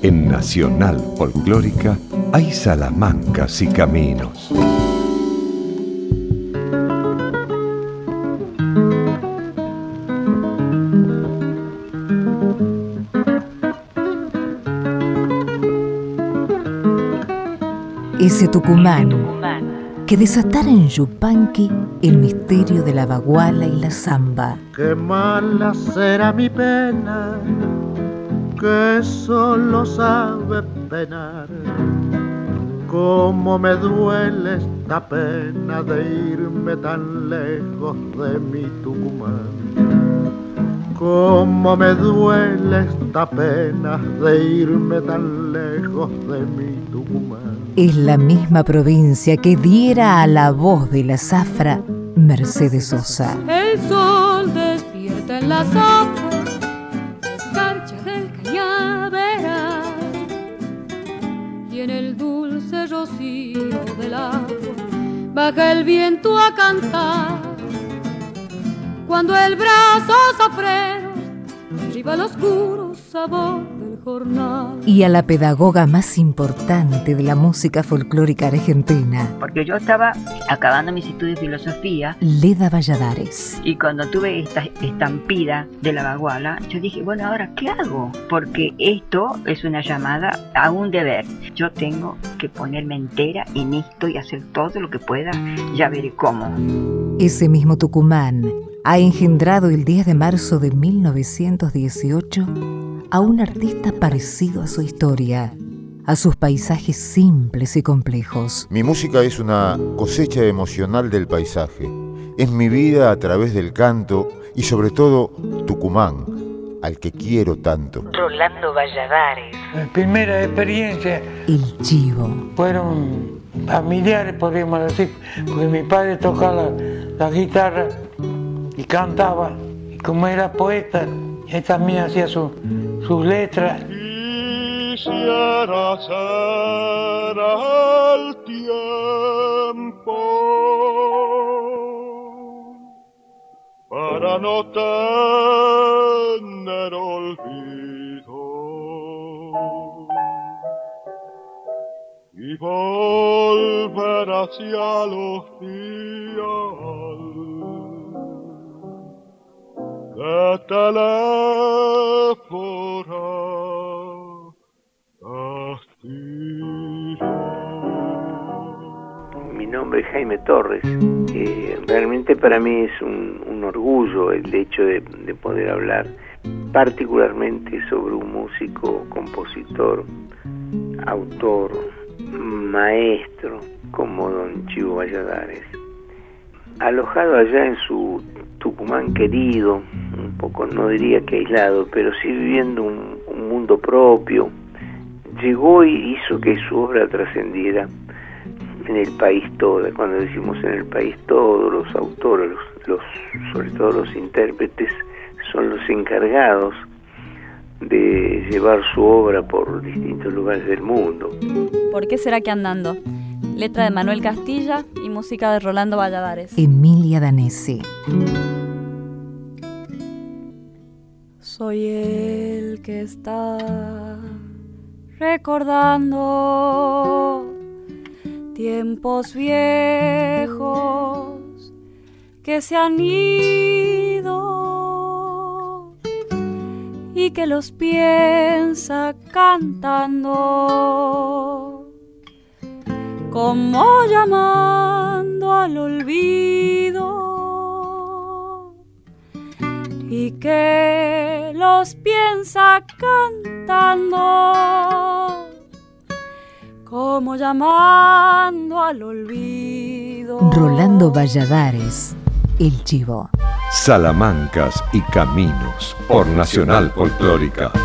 En Nacional Folclórica hay salamancas y caminos. Ese Tucumán que desatara en Yupanqui el misterio de la baguala y la zamba. Qué mala será mi pena, que solo sabe penar. Cómo me duele esta pena de irme tan lejos de mi Tucumán. Cómo me duele esta pena de irme tan lejos de mi Tucumán. Es la misma provincia que diera a la voz de la zafra Mercedes Sosa. El sol despierta en la zafra, escarcha del cañaveral, y en el dulce rocío del agua baja el viento a cantar. Cuando el brazo zafrero derriba el oscuro sabor del jornal. Y a la pedagoga más importante de la música folclórica argentina, porque yo estaba acabando mis estudios de filosofía, Leda Valladares. Y cuando tuve esta estampida de la baguala, yo dije, bueno, ¿ahora qué hago? Porque esto es una llamada a un deber. Yo tengo que ponerme entera en esto y hacer todo lo que pueda, ya veré cómo. Ese mismo Tucumán ha engendrado el 10 de marzo de 1918 a un artista parecido a su historia, a sus paisajes simples y complejos. Mi música es una cosecha emocional del paisaje. Es mi vida a través del canto y sobre todo Tucumán, al que quiero tanto. Rolando Valladares. Mi primera experiencia. El chivo. Fueron familiares, podríamos decir, porque mi padre tocaba la guitarra y cantaba, y como era poeta, él también hacía sus letras. Quisiera ser al tiempo para no tener olvido y volver hacia los días de teléfono castillo. Mi nombre es Jaime Torres. Realmente para mí es un orgullo el hecho de poder hablar particularmente sobre un músico, compositor, autor, maestro como don Chivo Valladares. Alojado allá en su Tucumán querido, un poco no diría que aislado, pero sí viviendo un mundo propio, llegó y hizo que su obra trascendiera en el país todo. Cuando decimos en el país todo, los autores, sobre todo los intérpretes, son los encargados de llevar su obra por distintos lugares del mundo. ¿Por qué será que andando? Letra de Manuel Castilla y música de Rolando Valladares. Emilia Danesi. Soy el que está recordando tiempos viejos que se han ido y que los piensa cantando, como llamando al olvido, y que los piensa cantando, como llamando al olvido. Rolando Valladares, el chivo. Salamancas y caminos por Nacional Folclórica.